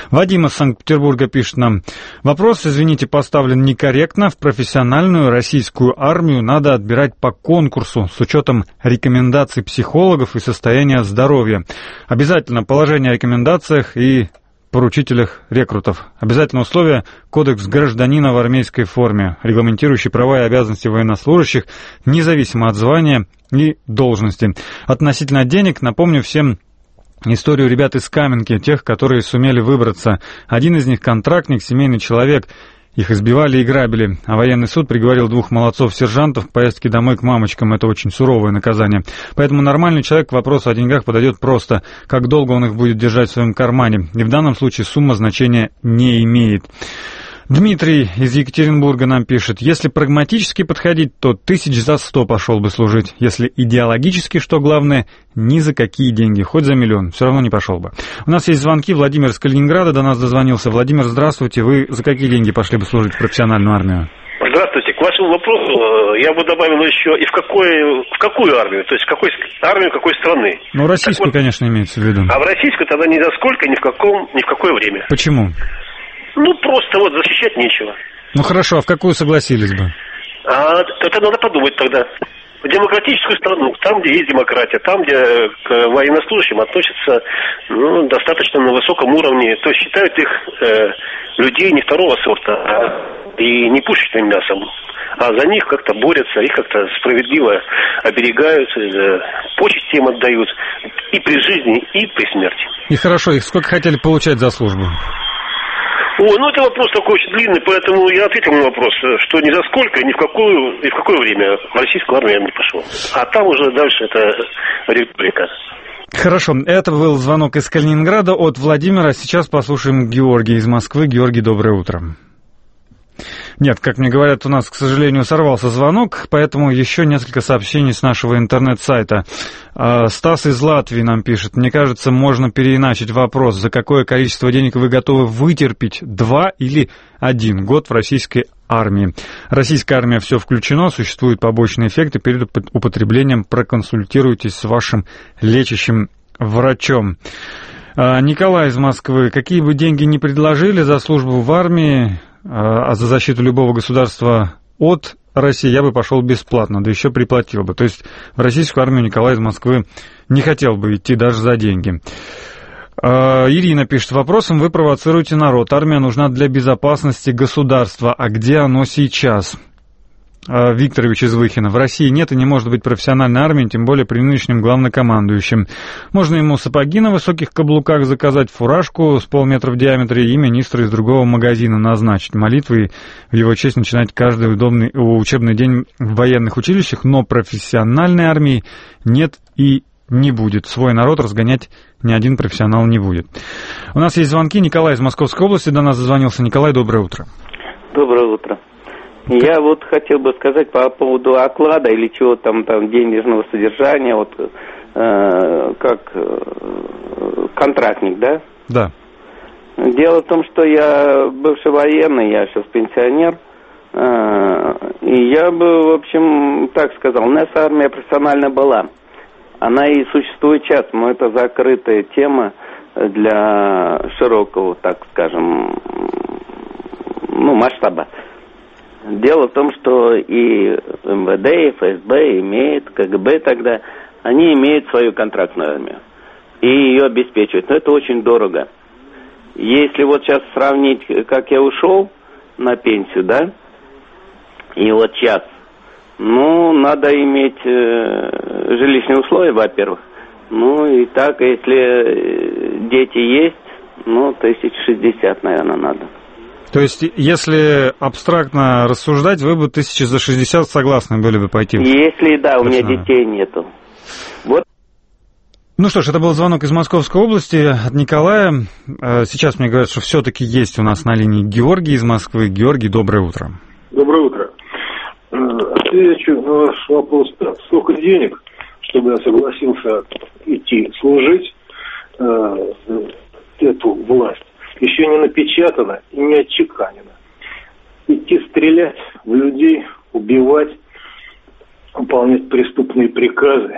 Вадим из Санкт-Петербурга пишет нам. Вопрос, извините, поставлен некорректно. В профессиональную российскую армию надо отбирать по конкурсу с учетом рекомендаций психологов и состояния здоровья. Обязательно положение о рекомендациях и поручителях рекрутов. Обязательное условие – кодекс гражданина в армейской форме, регламентирующий права и обязанности военнослужащих, независимо от звания и должности. Относительно денег, напомню всем историю ребят из Каменки, тех, которые сумели выбраться. Один из них – контрактник, семейный человек. Их избивали и грабили, а военный суд приговорил двух молодцов-сержантов к поездке домой к мамочкам. Это очень суровое наказание. Поэтому нормальный человек к вопросу о деньгах подойдет просто, как долго он их будет держать в своем кармане. И в данном случае сумма значения не имеет. Дмитрий из Екатеринбурга нам пишет. Если прагматически подходить, то тысяч за сто пошел бы служить. Если идеологически, что главное, ни за какие деньги, хоть за миллион, все равно не пошел бы. У нас есть звонки. Владимир из Калининграда до нас дозвонился. Владимир, здравствуйте. Вы за какие деньги пошли бы служить в профессиональную армию? Здравствуйте. К вашему вопросу я бы добавил еще и в, какой, в какую армию, то есть в какой армию какой страны. Ну, российскую, вот, конечно, имеется в виду. А в российскую тогда ни за сколько, ни в каком, ни в какое время. Почему? Ну, просто вот защищать нечего. Ну, хорошо, а в какую согласились бы? А это надо подумать тогда. В демократическую страну, там, где есть демократия, там, где к военнослужащим относятся, ну, достаточно на высоком уровне, то есть считают их э, людей не второго сорта, а и не пушечным мясом, а за них как-то борются, их как-то справедливо оберегают, э, почести им отдают и при жизни, и при смерти. И хорошо, их сколько хотели получать за службу? О, ну это вопрос такой очень длинный, поэтому я ответил на вопрос, что ни за сколько, ни в какую, ни в какое время в российскую армию я не пошел. А там уже дальше это республика. Хорошо, это был звонок из Калининграда от Владимира. Сейчас послушаем Георгия из Москвы. Георгий, доброе утро. Нет, как мне говорят, у нас, к сожалению, сорвался звонок, поэтому еще несколько сообщений с нашего интернет-сайта. Стас из Латвии нам пишет. Мне кажется, можно переиначить вопрос. За какое количество денег вы готовы вытерпеть? Два или один год в российской армии? Российская армия все включено, существуют побочные эффекты. Перед употреблением проконсультируйтесь с вашим лечащим врачом. Николай из Москвы. Какие бы деньги ни предложили за службу в армии, а за защиту любого государства от России, я бы пошел бесплатно, да еще приплатил бы. То есть в российскую армию Николай из Москвы не хотел бы идти даже за деньги. Ирина пишет. Вопросом вы провоцируете народ. Армия нужна для безопасности государства. А где оно сейчас? Викторович из Выхина. В России нет и не может быть профессиональной армии, тем более при нынешнем главнокомандующем. Можно ему сапоги на высоких каблуках заказать, фуражку с полметра в диаметре и министра из другого магазина назначить. Молитвы в его честь начинать каждый удобный учебный день в военных училищах, но профессиональной армии нет и не будет. Свой народ разгонять ни один профессионал не будет. У нас есть звонки. Николай из Московской области до нас дозвонился. Николай, доброе утро. Доброе утро. Я вот хотел бы сказать по поводу оклада или чего там, там денежного содержания, вот э, как э, контрактник, да? Да. Дело в том, что я бывший военный, я сейчас пенсионер, э, и я бы, в общем, так сказал, у нас армия профессиональная была. Она и существует сейчас, но это закрытая тема для широкого, так скажем, ну, масштаба. Дело в том, что и эм вэ дэ, и эф эс бэ имеют, ка гэ бэ тогда, они имеют свою контрактную армию. И ее обеспечивают. Но это очень дорого. Если вот сейчас сравнить, как я ушел на пенсию, да, и вот сейчас, ну, надо иметь э, жилищные условия, во-первых. Ну, и так, если дети есть, ну, тысяч шестьдесят, наверное, надо. То есть, если абстрактно рассуждать, вы бы тысячи за шестьдесят согласны были бы пойти? Если, да, у меня детей нету. Вот. Ну что ж, это был звонок из Московской области от Николая. Сейчас мне говорят, что все-таки есть у нас на линии Георгий из Москвы. Георгий, доброе утро. Доброе утро. Отвечу на ваш вопрос. Сколько денег, чтобы я согласился идти служить э, эту власть? Еще не напечатано и не отчеканено. Идти стрелять в людей, убивать, выполнять преступные приказы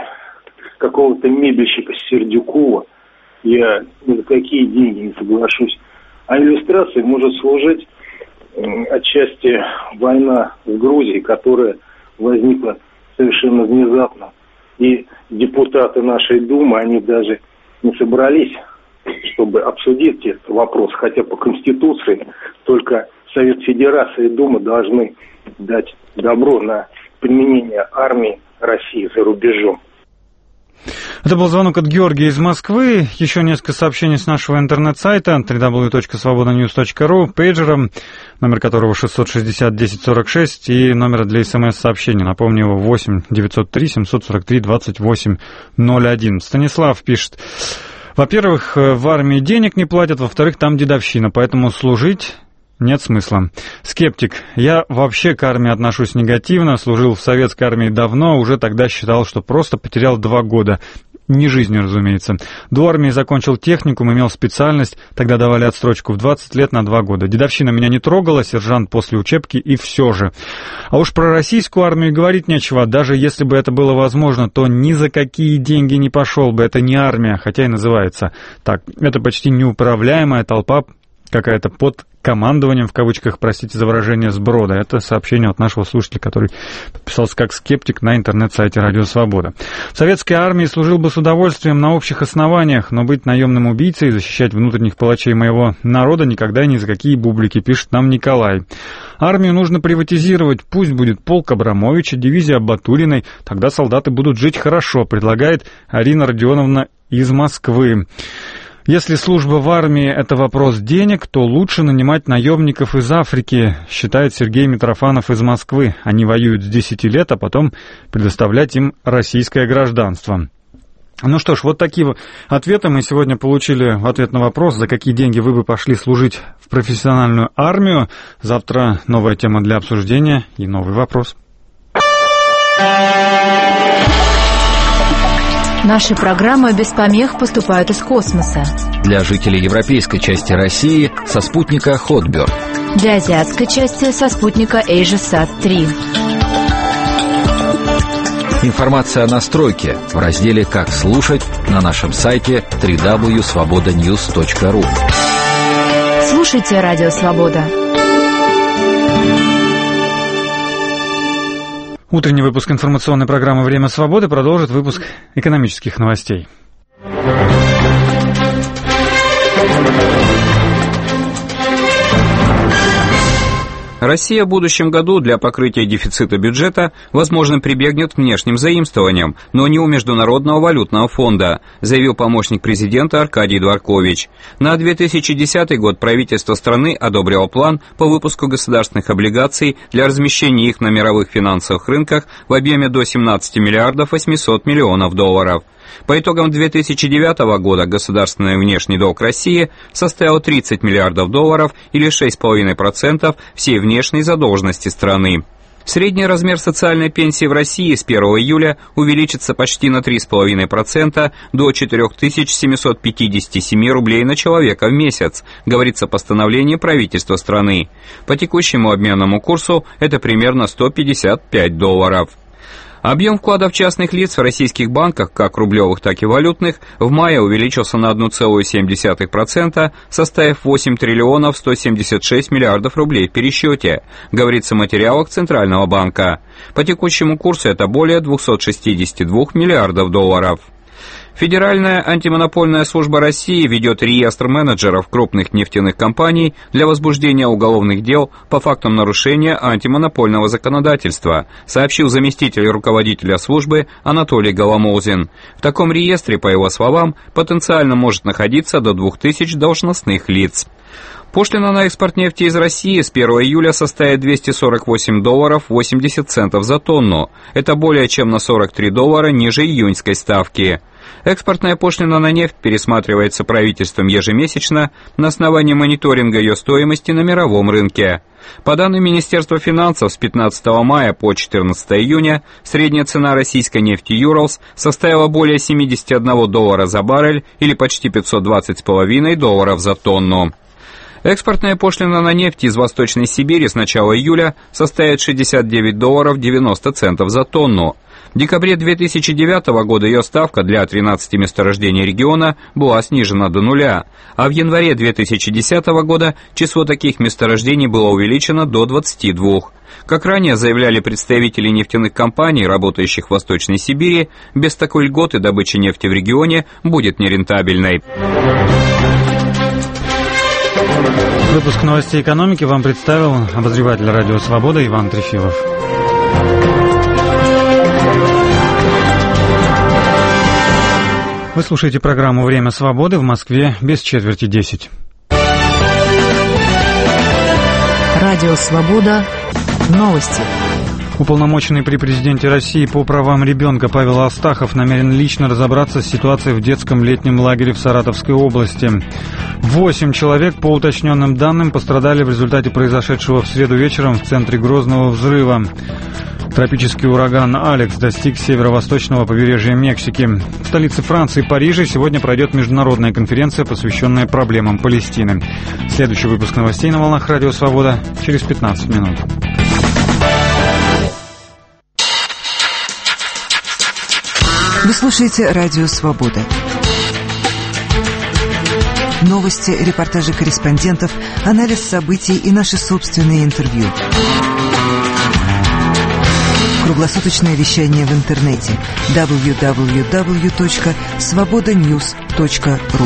какого-то мебельщика Сердюкова, я ни за какие деньги не соглашусь. А иллюстрацией может служить отчасти война с Грузией, которая возникла совершенно внезапно. И депутаты нашей Думы, они даже не собрались, чтобы обсудить этот вопрос, хотя по Конституции только Совет Федерации и Дума должны дать добро на применение армии России за рубежом. Это был звонок от Георгия из Москвы. Еще несколько сообщений с нашего интернет-сайта дабл ю дабл ю дабл ю точка свобода ньюс точка ру, пейджером, номер которого шестьсот шестьдесят десять сорок шесть, и номер для смс-сообщений. Напомню его восемь девятьсот три семьсот сорок три двадцать восемь ноль один. Станислав пишет: во-первых, в армии денег не платят, во-вторых, там дедовщина, поэтому служить нет смысла. Скептик. Я вообще к армии отношусь негативно, служил в советской армии давно, уже тогда считал, что просто потерял два года. Не жизнью, разумеется. До армии закончил техникум, имел специальность, тогда давали отсрочку в двадцать лет на два года. Дедовщина меня не трогала, сержант после учебки и все же. А уж про российскую армию говорить нечего, даже если бы это было возможно, то ни за какие деньги не пошел бы, это не армия, хотя и называется так. Это почти неуправляемая толпа, какая-то под командованием, в кавычках, простите за выражение, сброда. Это сообщение от нашего слушателя, который подписался как скептик на интернет-сайте «Радио Свобода». В советской армии служил бы с удовольствием на общих основаниях, но быть наемным убийцей и защищать внутренних палачей моего народа никогда и ни за какие бублики, пишет нам Николай. Армию нужно приватизировать, пусть будет полк Абрамовича, дивизия Батуриной, тогда солдаты будут жить хорошо, предлагает Арина Родионовна из Москвы. Если служба в армии – это вопрос денег, то лучше нанимать наемников из Африки, считает Сергей Митрофанов из Москвы. Они воюют с десяти лет, а потом предоставлять им российское гражданство. Ну что ж, вот такие ответы мы сегодня получили в ответ на вопрос, за какие деньги вы бы пошли служить в профессиональную армию. Завтра новая тема для обсуждения и новый вопрос. Наши программы без помех поступают из космоса. Для жителей европейской части России со спутника Хотберд. Для азиатской части со спутника AsiaSat три. Информация о настройке в разделе «Как слушать» на нашем сайте дабл ю дабл ю дабл ю точка свобода ньюс точка ру. Слушайте Радио Свобода. Утренний выпуск информационной программы «Время свободы» продолжит выпуск экономических новостей. Россия в будущем году для покрытия дефицита бюджета, возможно, прибегнет к внешним заимствованиям, но не у Международного валютного фонда, заявил помощник президента Аркадий Дворкович. На две тысячи десятый год правительство страны одобрило план по выпуску государственных облигаций для размещения их на мировых финансовых рынках в объеме до семнадцати миллиардов восьмисот миллионов долларов. По итогам две тысячи девятого года государственный внешний долг России составил тридцать миллиардов долларов или шесть целых пять десятых процента всей внешней задолженности страны. Средний размер социальной пенсии в России с первого июля увеличится почти на три целых пять десятых процента до четыре тысячи семьсот пятьдесят семь рублей на человека в месяц, говорится в постановлении правительства страны. По текущему обменному курсу это примерно сто пятьдесят пять долларов. Объем вкладов частных лиц в российских банках, как рублевых, так и валютных, в мае увеличился на одна целая семь десятых процента, составив восемь триллионов сто семьдесят шесть миллиардов рублей в пересчете, говорится в материалах Центрального банка. По текущему курсу это более двести шестьдесят два миллиардов долларов. Федеральная антимонопольная служба России ведет реестр менеджеров крупных нефтяных компаний для возбуждения уголовных дел по фактам нарушения антимонопольного законодательства, сообщил заместитель руководителя службы Анатолий Голомолзин. В таком реестре, по его словам, потенциально может находиться до двух тысяч должностных лиц. Пошлина на экспорт нефти из России с первого июля составит двести сорок восемь долларов восемьдесят центов за тонну. Это более чем на сорок три доллара ниже июньской ставки. Экспортная пошлина на нефть пересматривается правительством ежемесячно на основании мониторинга ее стоимости на мировом рынке. По данным Министерства финансов, с пятнадцатого мая по четырнадцатое июня средняя цена российской нефти Urals составила более семьдесят один доллара за баррель или почти пятьсот двадцать целых пять десятых долларов за тонну. Экспортная пошлина на нефть из Восточной Сибири с начала июля составит шестьдесят девять долларов девяносто центов за тонну. В декабре две тысячи девятого года ее ставка для тринадцати месторождений региона была снижена до нуля, а в январе две тысячи десятого года число таких месторождений было увеличено до двадцати двух. Как ранее заявляли представители нефтяных компаний, работающих в Восточной Сибири, без такой льготы добыча нефти в регионе будет нерентабельной. Выпуск новостей экономики вам представил обозреватель «Радио Свобода» Иван Трефилов. Вы слушаете программу «Время свободы» в Москве без четверти десять. Радио Свобода. Новости. Уполномоченный при президенте России по правам ребенка Павел Астахов намерен лично разобраться с ситуацией в детском летнем лагере в Саратовской области. Восемь человек, по уточненным данным, пострадали в результате произошедшего в среду вечером в центре Грозного взрыва. Тропический ураган «Алекс» достиг северо-восточного побережья Мексики. В столице Франции, Париже, сегодня пройдет международная конференция, посвященная проблемам Палестины. Следующий выпуск новостей на волнах «Радио Свобода» через пятнадцать минут. Вы слушаете «Радио Свобода». Новости, репортажи корреспондентов, анализ событий и наши собственные интервью. Круглосуточное вещание в интернете дабл ю дабл ю дабл ю точка свобода ньюс точка ру.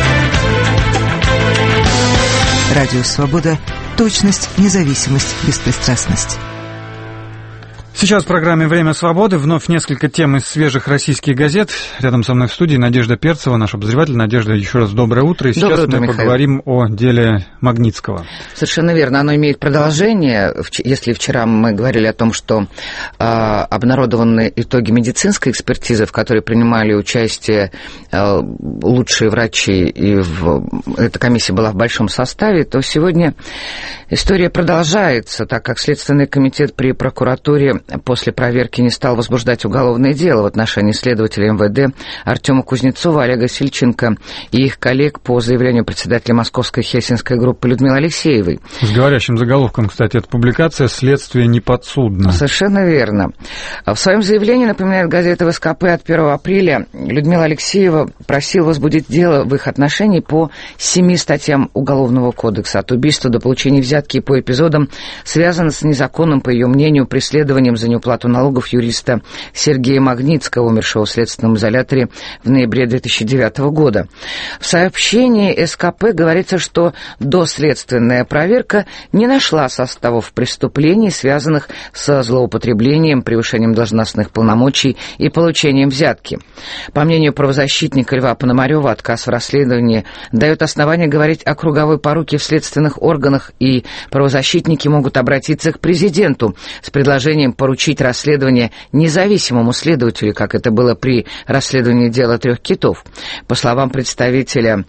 Радио Свобода. Точность, независимость, беспристрастность. Сейчас в программе «Время свободы» вновь несколько тем из свежих российских газет. Рядом со мной в студии Надежда Перцева, наш обозреватель. Надежда, еще раз доброе утро. И сейчас утро, мы Михаил. поговорим о деле Магнитского. Совершенно верно. Оно имеет продолжение. Если вчера мы говорили о том, что э, обнародованы итоги медицинской экспертизы, в которой принимали участие э, лучшие врачи, и в, эта комиссия была в большом составе, то сегодня история продолжается, так как Следственный комитет при прокуратуре после проверки не стал возбуждать уголовное дело в отношении следователей эм вэ дэ Артема Кузнецова, Олега Сильченко и их коллег по заявлению председателя Московской Хельсинской группы Людмилы Алексеевой. С говорящим заголовком, кстати, эта публикация «Следствие неподсудно». Совершенно верно. В своем заявлении, напоминает газета вэ эс ка пэ, от первого апреля Людмила Алексеева просила возбудить дело в их отношении по семи статьям Уголовного кодекса, от убийства до получения взятки, и по эпизодам, связанным с незаконным, по ее мнению, преследованием за неуплату налогов юриста Сергея Магнитского, умершего в следственном изоляторе в ноябре две тысячи девятого года. В сообщении эс ка пэ говорится, что доследственная проверка не нашла составов преступлений, связанных со злоупотреблением, превышением должностных полномочий и получением взятки. По мнению правозащитника Льва Пономарева, отказ в расследовании дает основание говорить о круговой поруке в следственных органах, и правозащитники могут обратиться к президенту с предложением поручить расследование независимому следователю, как это было при расследовании дела трех китов. По словам представителя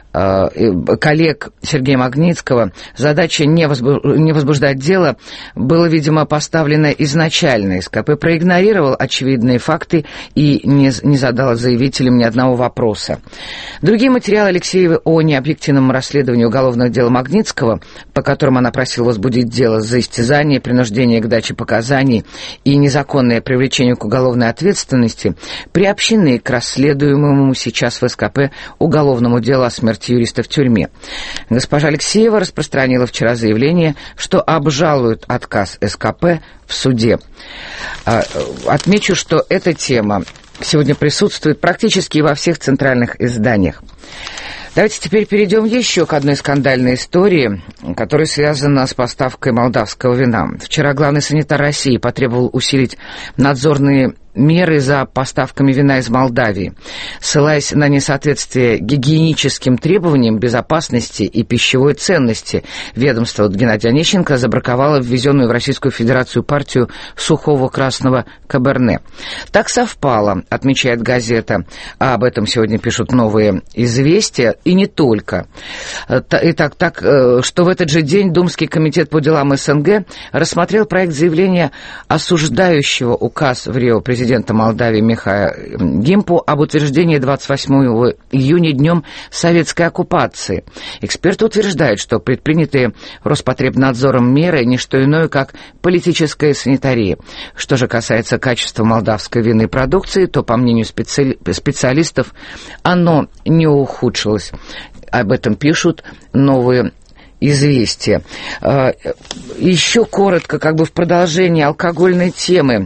коллег Сергея Магнитского, задача не возбуждать дело была, видимо, поставлена изначально. эс ка пэ проигнорировал очевидные факты и не, не задал заявителям ни одного вопроса. Другие материалы Алексеевой о необъективном расследовании уголовного дела Магнитского, по которым она просила возбудить дело за истязание, принуждение к даче показаний и незаконное привлечение к уголовной ответственности, приобщены к расследуемому сейчас в эс ка пэ уголовному делу о смерти юриста в тюрьме. Госпожа Алексеева распространила вчера заявление, что обжалует отказ эс ка пэ в суде. Отмечу, что эта тема сегодня присутствует практически во всех центральных изданиях. Давайте теперь перейдем еще к одной скандальной истории, которая связана с поставкой молдавского вина. Вчера главный санитар России потребовал усилить надзорные меры за поставками вина из Молдавии. Ссылаясь на несоответствие гигиеническим требованиям безопасности и пищевой ценности, ведомство Геннадия Онищенко забраковало ввезенную в Российскую Федерацию партию сухого красного каберне. Так совпало, отмечает газета, а об этом сегодня пишут «Новые известия», и не только. Итак, так, что в этот же день Думский комитет по делам эс эн гэ рассмотрел проект заявления, осуждающего указ в Рио президента президента Молдавии Михаила Гимпу об утверждении двадцать восьмого июня днем советской оккупации. Эксперты утверждают, что предпринятые Роспотребнадзором меры не что иное, как политическая санитария. Что же касается качества молдавской винной продукции, то, по мнению специ... специалистов, оно не ухудшилось. Об этом пишут новые известия. Еще коротко, как бы в продолжении алкогольной темы.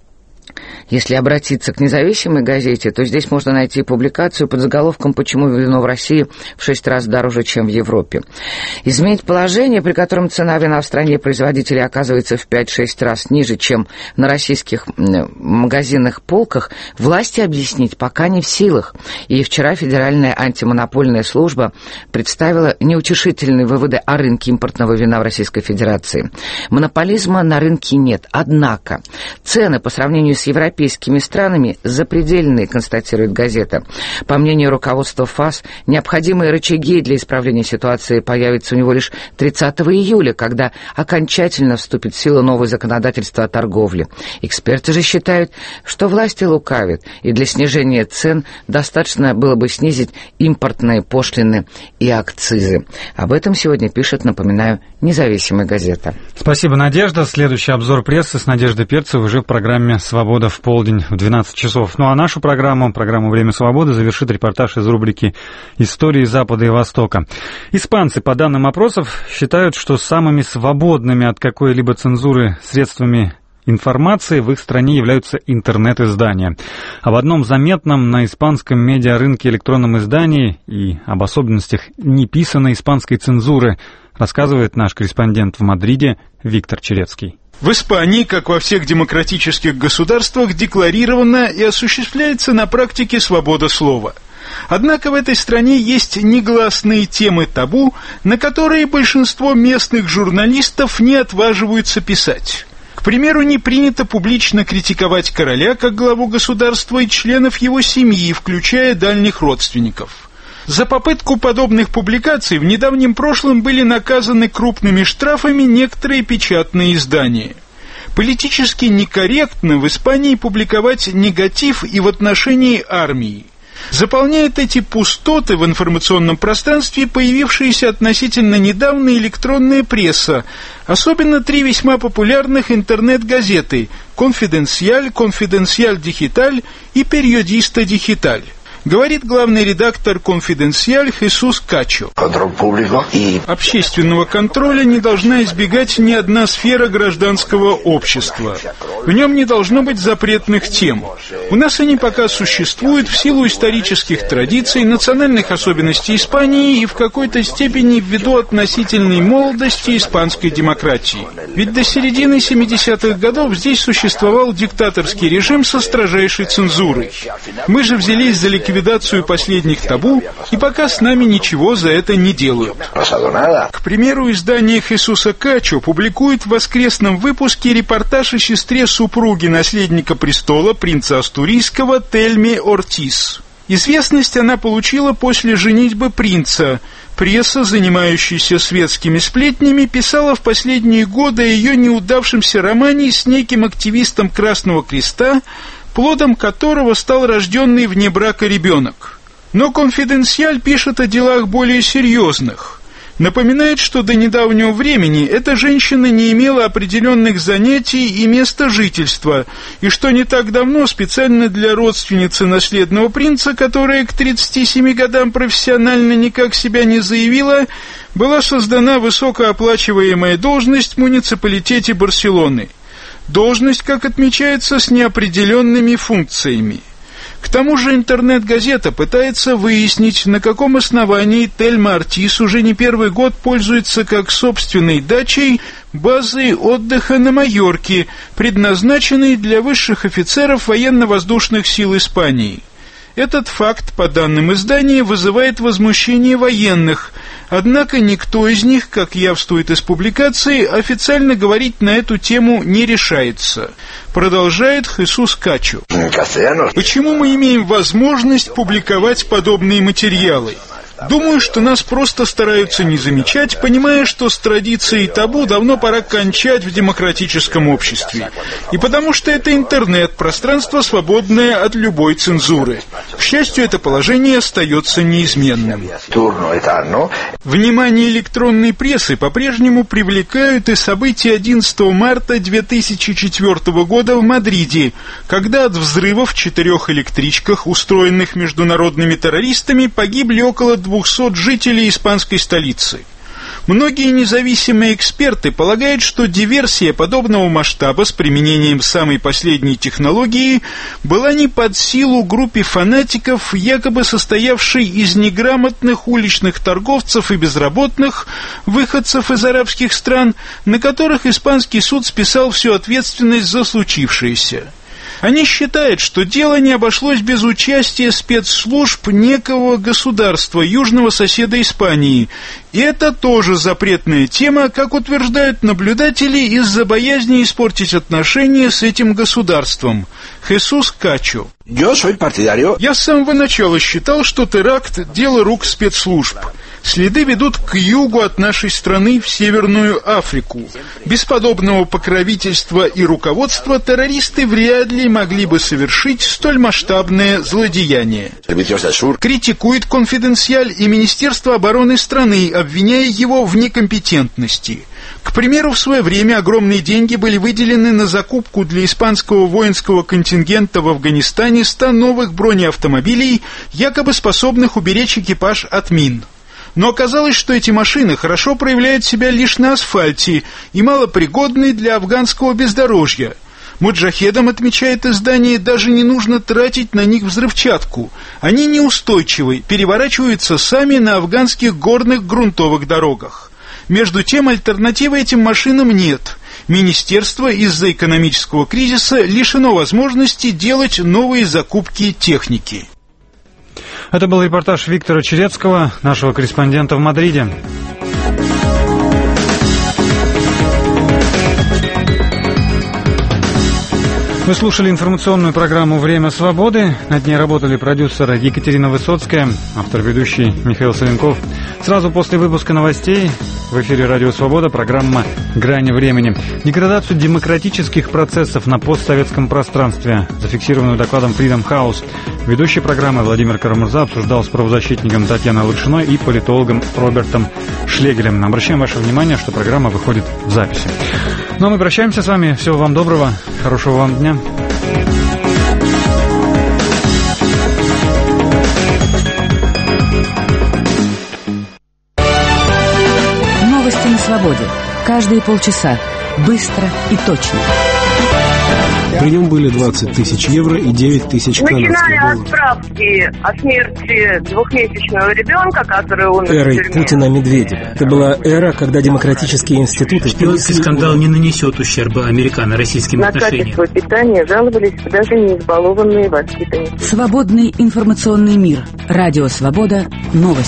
Если обратиться к независимой газете, то здесь можно найти публикацию под заголовком «Почему вино в России в шесть раз дороже, чем в Европе». Изменить положение, при котором цена вина в стране производителей оказывается в пять-шесть раз ниже, чем на российских магазинных полках, власти объяснить пока не в силах. И вчера Федеральная антимонопольная служба представила неутешительные выводы о рынке импортного вина в Российской Федерации. Монополизма на рынке нет, однако цены по сравнению с европейскими странами запредельные, констатирует газета. По мнению руководства ФАС, необходимые рычаги для исправления ситуации появятся у него лишь тридцатого июля, когда окончательно вступит в силу новое законодательство о торговле. Эксперты же считают, что власти лукавят, и для снижения цен достаточно было бы снизить импортные пошлины и акцизы. Об этом сегодня пишет, напоминаю, независимая газета. Спасибо, Надежда. Следующий обзор прессы с Надеждой Перцевой уже в программе «Свобода в полдень» в двенадцать часов. Ну а нашу программу, программу «Время свободы», завершит репортаж из рубрики «Истории Запада и Востока». Испанцы, по данным опросов, считают, что самыми свободными от какой-либо цензуры средствами информации в их стране являются интернет-издания. Об одном заметном на испанском медиарынке электронном издании и об особенностях неписанной испанской цензуры рассказывает наш корреспондент в Мадриде Виктор Черецкий. В Испании, как во всех демократических государствах, декларирована и осуществляется на практике свобода слова. Однако в этой стране есть негласные темы табу, на которые большинство местных журналистов не отваживаются писать. К примеру, не принято публично критиковать короля как главу государства и членов его семьи, включая дальних родственников. За попытку подобных публикаций в недавнем прошлом были наказаны крупными штрафами некоторые печатные издания. Политически некорректно в Испании публиковать негатив и в отношении армии. Заполняет эти пустоты в информационном пространстве появившаяся относительно недавно электронная пресса, особенно три весьма популярных интернет-газеты «Конфиденциаль», «Конфиденциаль Дигиталь» и «Периодиста Дигиталь». Говорит главный редактор «Конфиденциаль» Хесус Качо. Общественного контроля не должна избегать ни одна сфера гражданского общества. В нем не должно быть запретных тем. У нас они пока существуют в силу исторических традиций, национальных особенностей Испании и в какой-то степени ввиду относительной молодости испанской демократии. Ведь до середины семидесятых годов здесь существовал диктаторский режим со строжайшей цензурой. Мы же взялись за ликвидацию ликвидацию последних табу, и пока с нами ничего за это не делают. К примеру, издание Хесуса Качо публикует в воскресном выпуске репортаж о сестре супруги наследника престола, принца Астурийского, Тельме Ортис. Известность она получила после женитьбы принца. Пресса, занимающаяся светскими сплетнями, писала в последние годы о ее неудавшемся романе с неким активистом Красного Креста, плодом которого стал рожденный вне брака ребенок. Но «Конфиденциаль» пишет о делах более серьезных. Напоминает, что до недавнего времени эта женщина не имела определенных занятий и места жительства, и что не так давно специально для родственницы наследного принца, которая к тридцати семи годам профессионально никак себя не заявила, была создана высокооплачиваемая должность в муниципалитете Барселоны. Должность, как отмечается, с неопределенными функциями. К тому же интернет-газета пытается выяснить, на каком основании Тельма Ортис уже не первый год пользуется как собственной дачей базой отдыха на Майорке, предназначенной для высших офицеров военно-воздушных сил Испании. Этот факт, по данным издания, вызывает возмущение военных, однако никто из них, как явствует из публикации, официально говорить на эту тему не решается. Продолжает Хесус Качо. Почему мы имеем возможность публиковать подобные материалы? Думаю, что нас просто стараются не замечать, понимая, что с традицией табу давно пора кончать в демократическом обществе. И потому что это интернет, пространство, свободное от любой цензуры. К счастью, это положение остается неизменным. Внимание электронной прессы по-прежнему привлекают и события одиннадцатого марта две тысячи четвёртого года в Мадриде, когда от взрывов в четырех электричках, устроенных международными террористами, погибли около двухсот жителей испанской столицы. Многие независимые эксперты полагают, что диверсия подобного масштаба с применением самой последней технологии была не под силу группе фанатиков, якобы состоявшей из неграмотных уличных торговцев и безработных, выходцев из арабских стран, на которых испанский суд списал всю ответственность за случившееся. Они считают, что дело не обошлось без участия спецслужб некого государства, южного соседа Испании. И это тоже запретная тема, как утверждают наблюдатели, из-за боязни испортить отношения с этим государством. Хесус Качо. Я с самого начала считал, что теракт – дело рук спецслужб. Следы ведут к югу от нашей страны в Северную Африку. Без подобного покровительства и руководства террористы вряд ли могли бы совершить столь масштабное злодеяние. Критикует «Конфиденциаль» и Министерство обороны страны, обвиняя его в некомпетентности. К примеру, в свое время огромные деньги были выделены на закупку для испанского воинского контингента в Афганистане ста новых бронеавтомобилей, якобы способных уберечь экипаж от мин. Но оказалось, что эти машины хорошо проявляют себя лишь на асфальте и малопригодны для афганского бездорожья. Муджахедам, отмечает издание, даже не нужно тратить на них взрывчатку. Они неустойчивы, переворачиваются сами на афганских горных грунтовых дорогах. Между тем, альтернативы этим машинам нет. Министерство из-за экономического кризиса лишено возможности делать новые закупки техники. Это был репортаж Виктора Черецкого, нашего корреспондента в Мадриде. Вы слушали информационную программу «Время свободы». Над ней работали продюсер Екатерина Высоцкая, автор-ведущий Михаил Соленков. Сразу после выпуска новостей в эфире «Радио Свобода» программа «Грани времени». Деградацию демократических процессов на постсоветском пространстве, зафиксированную докладом Freedom House. Ведущий программы Владимир Карамурза обсуждал с правозащитником Татьяной Лучиной и политологом Робертом Шлегелем. Обращаем ваше внимание, что программа выходит в записи. Ну а мы прощаемся с вами. Всего вам доброго, хорошего вам дня. Новости на свободе. Каждые полчаса. Быстро и точно. При нем были двадцать тысяч евро и девять тысяч канадских долларов. Начиная от справки о смерти двухмесячного ребенка, который умер в Эрой тюрьме. Путина-Медведева. Это была эра, когда демократические институты... Шпионский скандал не нанесет ущерба американо-российским На отношениям. качество питания жаловались даже не избалованные воспитанники. Свободный информационный мир. Радио Свобода. Новости.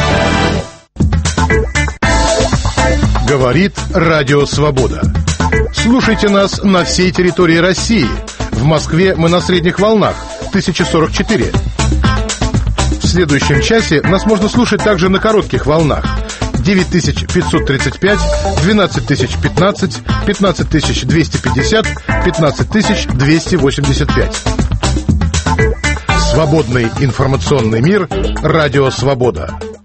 Говорит Радио Свобода. Слушайте нас на всей территории России. В Москве мы на средних волнах тысяча сорок четыре. В следующем часе нас можно слушать также на коротких волнах девять тысяч пятьсот тридцать пять, двенадцать тысяч пятнадцать, пятнадцать тысяч двести пятьдесят, пятнадцать тысяч двести восемьдесят пять. Свободный информационный мир. Радио Свобода.